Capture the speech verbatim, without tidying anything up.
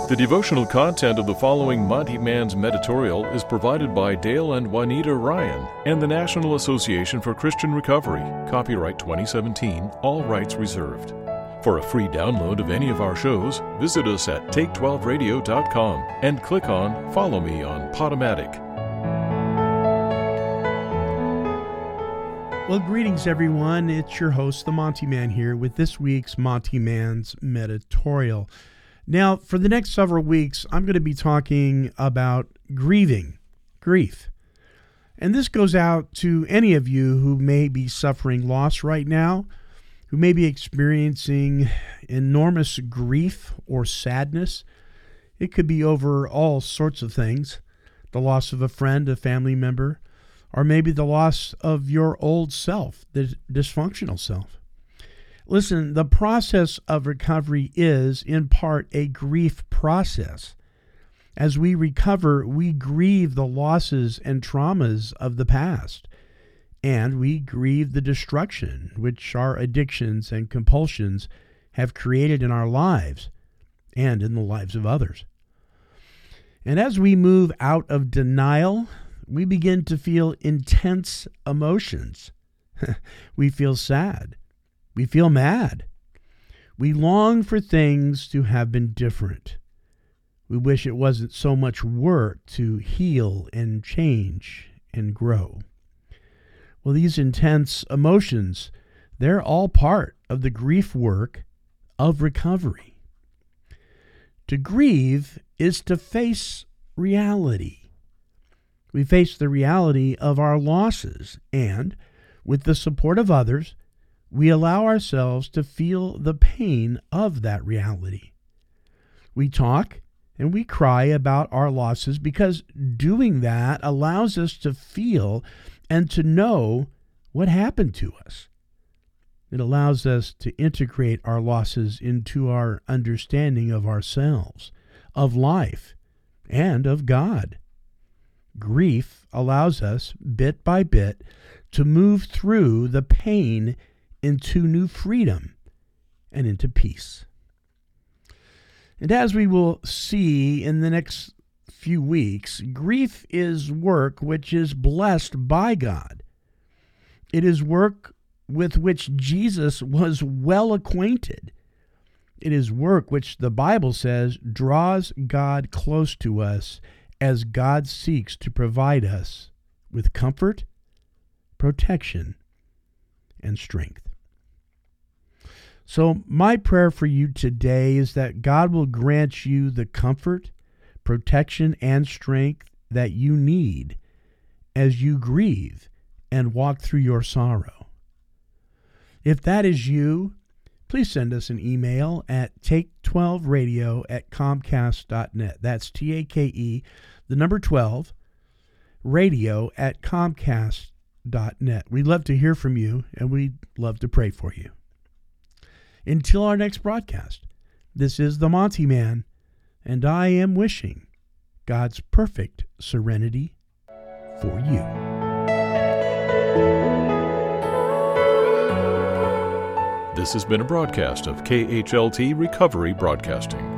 The devotional content of the following Monty Man's Meditorial is provided by Dale and Juanita Ryan and the National Association for Christian Recovery. Copyright twenty seventeen, all rights reserved. For a free download of any of our shows, visit us at take twelve radio dot com and click on Follow Me on Podomatic. Well, greetings, everyone. It's your host, the Monty Man, here with this week's Monty Man's Meditorial. Now, for the next several weeks, I'm going to be talking about grieving, grief. And this goes out to any of you who may be suffering loss right now, who may be experiencing enormous grief or sadness. It could be over all sorts of things, the loss of a friend, a family member, or maybe the loss of your old self, the dysfunctional self. Listen, the process of recovery is, in part, a grief process. As we recover, we grieve the losses and traumas of the past, and we grieve the destruction which our addictions and compulsions have created in our lives and in the lives of others. And as we move out of denial, we begin to feel intense emotions. We feel sad. We feel mad. We long for things to have been different. We wish it wasn't so much work to heal and change and grow. Well, these intense emotions, they're all part of the grief work of recovery. To grieve is to face reality. We face the reality of our losses, and with the support of others, we allow ourselves to feel the pain of that reality. We talk and we cry about our losses because doing that allows us to feel and to know what happened to us. It allows us to integrate our losses into our understanding of ourselves, of life, and of God. Grief allows us, bit by bit, to move through the pain into new freedom and into peace. And as we will see in the next few weeks, grief is work which is blessed by God. It is work with which Jesus was well acquainted. It is work which the Bible says draws God close to us as God seeks to provide us with comfort, protection, and strength. So my prayer for you today is that God will grant you the comfort, protection, and strength that you need as you grieve and walk through your sorrow. If that is you, please send us an email at take twelve radio at comcast dot net. That's T A K E, the number twelve, radio at comcast dot net. We'd love to hear from you, and we'd love to pray for you. Until our next broadcast, this is the Monty Man, and I am wishing God's perfect serenity for you. This has been a broadcast of K H L T Recovery Broadcasting.